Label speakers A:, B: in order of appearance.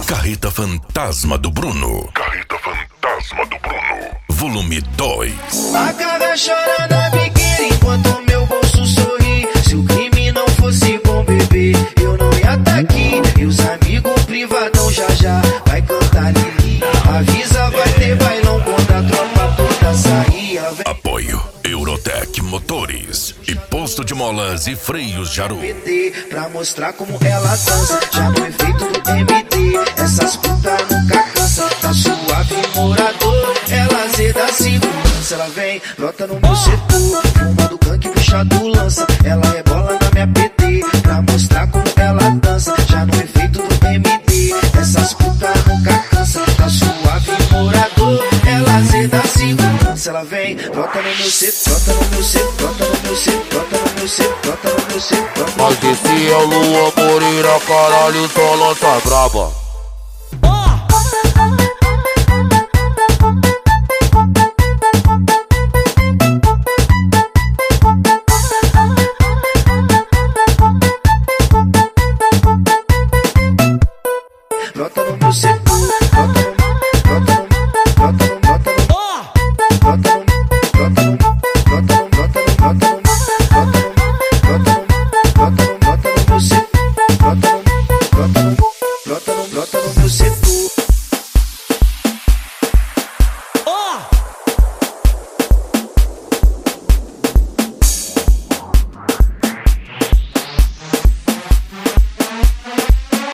A: Carreta Fantasma do Bruno. Carreta Fantasma do Bruno. Volume 2.
B: Acaba chorando a biqueira enquanto meu bolso sorri. Se o crime não fosse bom, bebê, eu não ia tá aqui. E os amigos privadão já vai cantar Lili. Avisa, vai ter bailão quando a tropa toda sair.
A: Apoio Eurotec Motores e Posto de Molas e Freios Jaru.
B: Pra mostrar como ela dança, já no efeito do MD. Essas putas nunca cansa, tá suave morador. Ela zeda segurança, ela vem, brota no meu setor. Fumando gangue, puxado lança, ela rebola na minha PT. Pra mostrar como ela dança, já no efeito do MD. Essas putas nunca cansa, tá suave morador. Ela zeda segurança, ela vem, brota no meu setor, brota no meu setor, brota no meu setor, brota no meu setor, brota no meu setor.
C: Mas esse é o Lua Moreira, caralho, só lança braba.